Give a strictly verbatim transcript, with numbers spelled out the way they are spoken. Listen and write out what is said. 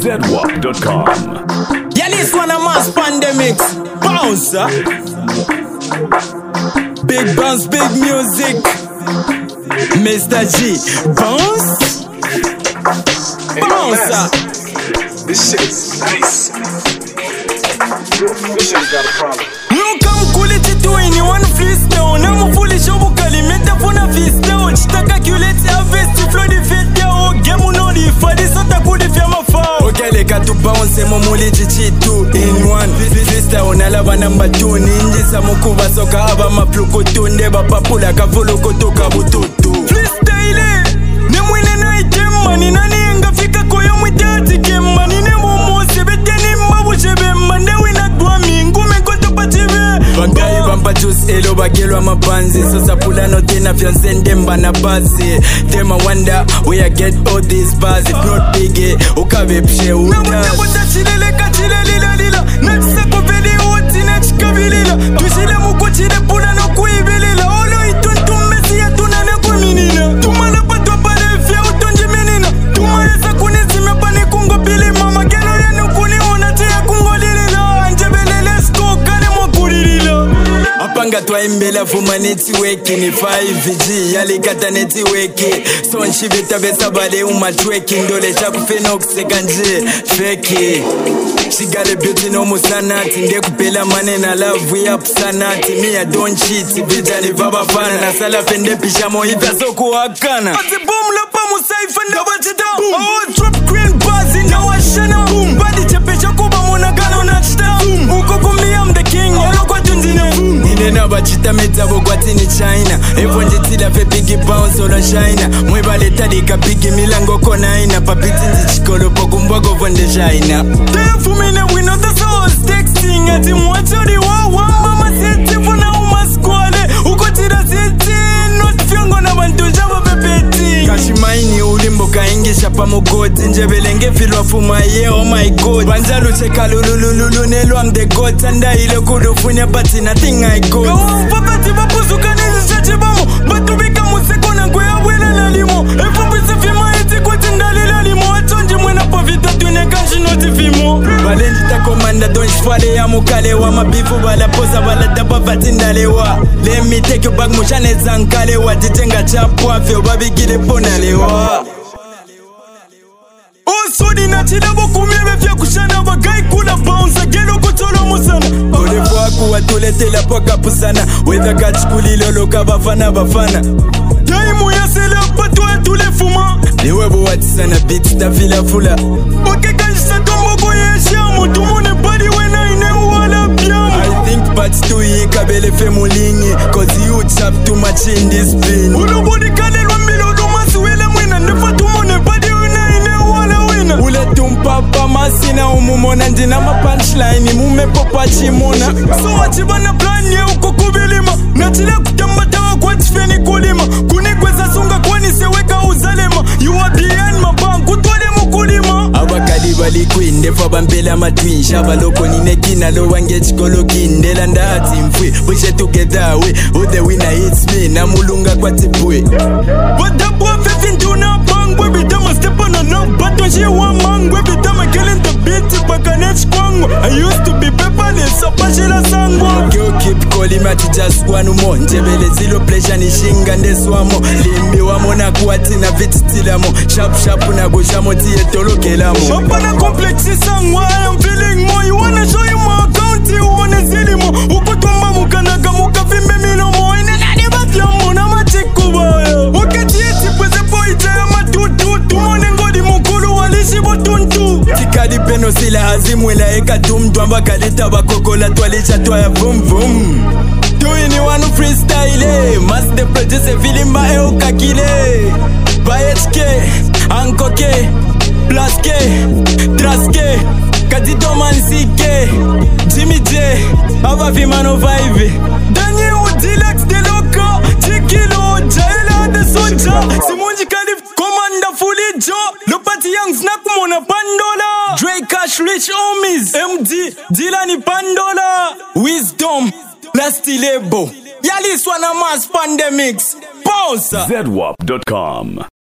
zedwap dot com. Yeah, this one a mass pandemic. Bounce, huh? Big bounce, big music. Mister G, bounce. Hey, Bounce, huh? This shit is nice. This shit got a problem. You come cool it to anyone fleece now. Now I'm fully show kalimeta funa feast now. Chita calculate harvest flow the fit now. Game no the for this not a good if you're my foul. Okay, like to bounce mo muli chichi two in one. This down alaba number two. Ninja mukuba soka aba mapluko tunde ba papula kavulo kotoka bututu. Freestyle. Ne mwine na item money nani enga fika koyo mwitati game money ne momo sebeteni mbabu chebe mande wina dwa mingume koto pachibe. Bangai bamba juice elo bagelwa mabanzi. So sapula no tena fiance ndemba na basi. Them I wonder where I get all these bars. If not big ukabe pshe uta. Na mwine kota chilele kachile lila lila. Natisa koveli uti na chikavilila. Tushile muko chile pula no kuibilila. Olo ituntu mesi ya tunane kuminina. Tumala patwa pale fia utonji menina. Tumaesa kunizime pane kungo pili mama. Gelo yenu kuni unatia kungo lilila. Anjebele lesko kane mwakurilila. Apanga twa imbela fuma netiweki ni five G yali kata netiweki. Son shivita besa bale umatweki. Ndole chaku fenox sekanje feki. She got a beauty no musanati. Nde kupela mane na love we up sanati. Me I don't cheat. Vija ni vaba fana. Na sala pende pishamo ita soku wakana. Ati boom la pa musaifa ndaba chita. Oh drop green bars in our shana. Boom body chepesha kuba muna gano na chita. Uko kumbi I'm the king. Olo kwa tunzina. Nina bachita metabo kwa tini China. Evo njitila fe bigi bounce olo China. Mweba leta lika bigi milango kona ina. Papiti njichikolo poku mbogo vonde China. Fumine we know the souls texting. Ati mwachori wa wamba maseti funa umaskwale. Uko tira seti not fiongo na bantu jabo pepeti. Kashimaini ulimbo kaingisha pa mugoti. Njebelenge filwa fuma ye oh my god. Banjalu cheka lululululu nelu I'm the god. Tanda ile kudufunya but nothing I got. Kawa mpapati bapuzu kanezi chachibamo. Batu bika museko na kwe awele lalimo. Efu pisi fima iti kuti ndali lalimo. Achonji mwena pa vita tune kanshi noti fimo. Balenji ta komanda don shfale ya mukale wa mabifu bala posa bala daba vatindalewa. Let me take you back mushane zankalewa. Jitenga chapwa feo babi gile ponalewa. Sodi na chida boku mebe fya kushana. Bagai kula bounce gelo kutolo musana. Ole kwaku watulete la poka pusana. Weza kachikuli lolo kabafana bafana. Daimu ya sele pato ya tule fuma. Liwebo watisana beats da fila fula. Oke kanjisa tombo boye shamu. Tumone body wena ine uwala biamu. I think parts two ye kabele fe mulingi. Cause you chap too much in this bin. Ulo body kale lwambilo dumasi wele mwena. Nefa tumone body wena ine uwala wena. Ule tumpapa masina umumona. Njina ma punchline mume popa chimona. So wachibana plan ye uko kubilima. Nachila kutambata wa kwa tifeni kulima. Kunikweza sunga kwani seweka uzalema. You are behind my bank utwale mukulima. Abakali bali kwinde faba mpela matwi. Shaba loko nine kina lo wange chikolo kinde. Landa hati mfwe pushe together we. Oh the winner hits me na mulunga kwa tipwe. But the boy fifteen to na bang. We be dama step on a knock. But when she want man. We be dama killing the beat. Baka nech kwangu. I used to be pepperless. So pashila sangwa. Girl keep calling me to just one more. Njebele zilo pleasure ni shinga ndeswamo. Limbi wamo na kuatina vititilamo. Sharp sharp na goshamo tiye tolo kelamo. Shop na complexi sangwa. I am feeling more. You wanna show you my account. You wanna see mo. Ukutumba mukanaga mukavimbe milomo. Ine nani bafyamo na machikubaya. Wakati yeti pweze poite ya matutu. Tumone ngodi mukulu walishi botuntu. Tikadi peno sila azimwela eka tumtuamba kalita bakokola twalicha twaya vum vum. Doing you want to freestyle. Must the produce feeling by Okakile. By H K, Anko K, Plus K, Tras K, Kadito Man C K, Jimmy J, Ava Vimano Vibe. Daniel Dilex De Loco, Chikilo, Jaila De Soja, Simonji Kalif, Commander Fully Joe, Lopati Young Snack Mona Pandola, Dre Cash Rich Homies, M D, Dilani Pandola, Wisdom. Plasti Lebo. Yali swana mass pandemics. Pause. zedwap dot com.